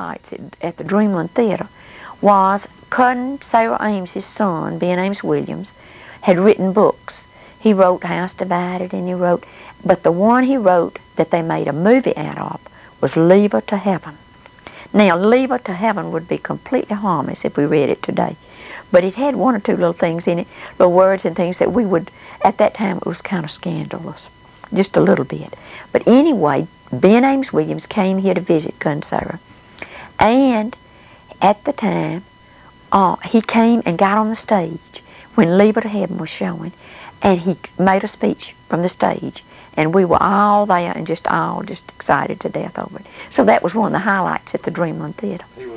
highlights at the Dreamland Theater was cousin Sarah Ames's son, Ben Ames Williams, had written books. He wrote House Divided, and he wrote, but the one he wrote that they made a movie out of was Leave Her to Heaven. Now, Leave Her to Heaven would be completely harmless if we read it today. But it had one or two little things in it, little words and things that we would, at that time, it was kind of scandalous. Just a little bit. But anyway, Ben Ames Williams came here to visit cousin Sarah. And at the time, he came and got on the stage when Leave Her to Heaven was showing, and he made a speech from the stage. And we were all there and just excited to death over it. So that was one of the highlights at the Dreamland Theater. He